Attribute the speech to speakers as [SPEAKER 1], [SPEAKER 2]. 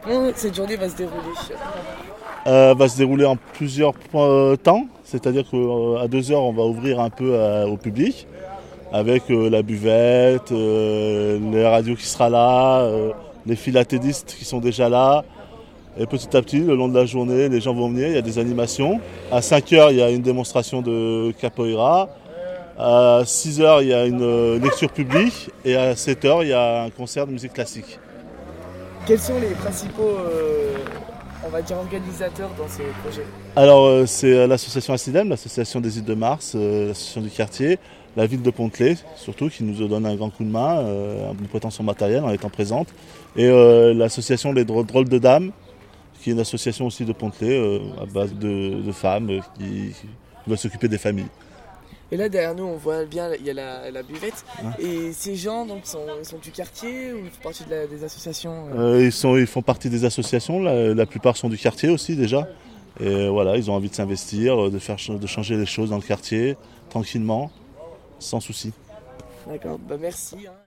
[SPEAKER 1] Comment cette journée va se dérouler?
[SPEAKER 2] Va se dérouler en plusieurs temps, c'est-à-dire qu'à 2 heures, on va ouvrir un peu au public avec la buvette, les radios qui sera là, les philatélistes qui sont déjà là. Et petit à petit, le long de la journée, les gens vont venir, il y a des animations. À 5 heures, il y a une démonstration de capoeira. À 6 heures, il y a une lecture publique. Et à 7 heures, il y a un concert de musique classique.
[SPEAKER 1] Quels sont les principaux, on va dire, organisateurs dans ce projet?
[SPEAKER 2] Alors, c'est l'association ACIDEM, l'association des îles de Mars, l'association du quartier, la ville de Pontlé, surtout, qui nous donne un grand coup de main, nous prêtant son matériel en étant présente. Et l'association Les Drôles de Dames, qui est une association aussi de Pontlé, à base de femmes qui veulent s'occuper des familles.
[SPEAKER 1] Et là derrière nous on voit bien, il y a la buvette.
[SPEAKER 2] Hein.
[SPEAKER 1] Et ces gens donc ils sont du quartier ou ils font partie des associations
[SPEAKER 2] Ils font partie des associations, la plupart sont du quartier aussi déjà. Et voilà, ils ont envie de s'investir, de changer les choses dans le quartier, tranquillement, sans souci.
[SPEAKER 1] D'accord, bah merci, hein.